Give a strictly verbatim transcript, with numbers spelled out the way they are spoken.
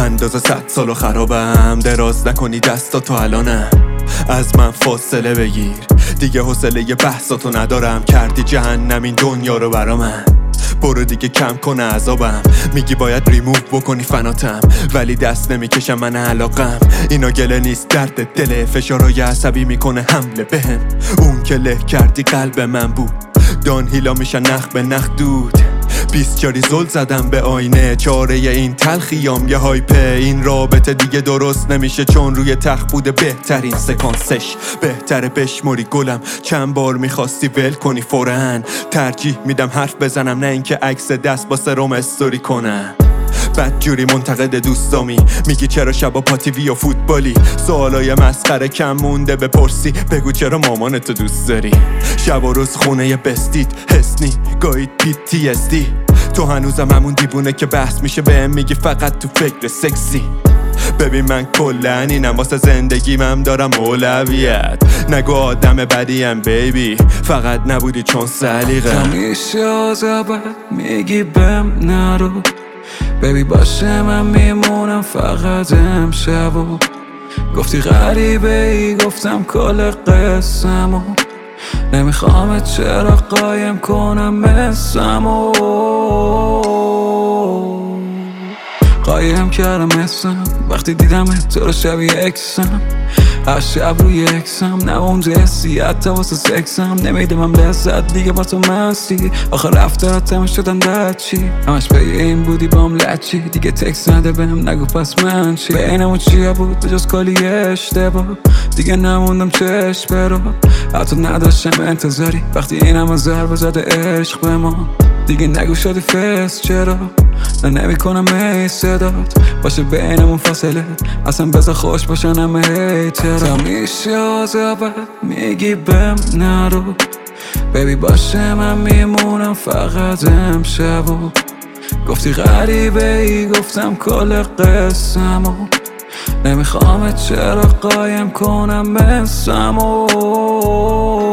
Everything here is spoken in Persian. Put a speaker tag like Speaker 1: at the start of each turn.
Speaker 1: اندازه صد سالو خرابم، دراز نکنی دستاتو الانم، از من فاصله بگیر دیگه، حوصله بحثاتو ندارم، کردی جهنم این دنیا رو برا من، برو دیگه کم کن عذابم، میگی باید ریموو بکنی فناتم، ولی دست نمیکشم من علاقم، اینا گله نیست درد دله، فشارای عصبی میکنه حمله بهم، اون که له کردی قلب من بود، دان هیلا میشن نخ به نخ دود، بیست جاری زل زدم به آینه، چاره این تلخیام یه هایپه، این رابطه دیگه درست نمیشه چون روی تخت بوده بهترین سکانسش، بهتره بشمری گلم، چند بار میخواستی ول کنی فورن، ترجیح میدم حرف بزنم نه اینکه عکس دست با سرم استوری کنم، بدجوری منتقد دوستامی، میگی چرا شبا پاتیوی و فوتبالی، سوالای مسخره کم مونده بپرسی، بگو چرا مامانتو دوست داری، شب و روز خونه ی بستید حسنی گاید پی تی اس دی، تو هنوزم همون دیوونه که بحث میشه بهم میگی فقط تو فکر سکسی، ببین من کلن اینم واسه زندگیم دارم اولویت، نگو آدم بدیم بیبی، فقط نبودی چون سلیقه،
Speaker 2: همیشه آزابت میگی بهم نرو بیبی، باشه من میمونم فقط امشبو، گفتی غریبه ای گفتم کل قسمو، نمیخوامت چرا قایم کنم اسمو، قایم کردم اسم وقتی دیدم تو رو شبیه اکسم، هر شب روی اکسم نه اونجا حسی حتی واسه سکسم، نمیدمم لذت دیگه با تو مستی، آخه رفتارات همه شدن دچی، همش به این بودی بام لچی، دیگه تکس نده بهم نگو پس من چی، بینمون چیا بود تو جز کلی اشتباه، دیگه نموندم چشم برو، حتی نداشتم انتظاری وقتی این همه ضربه زده عشق به ما، دیگه نگو شدی فس چرا، نه نمی کنم ای صدات باشه بینمون فاصله، اصلا بذار خوش باشن همه هیترا، تا میشه آزابت میگی بهم نرو بیبی، باشه من میمونم فقط امشبو، گفتی غریبه ای گفتم کل قسمو، نمیخوامت چرا قایم کنم اسمو.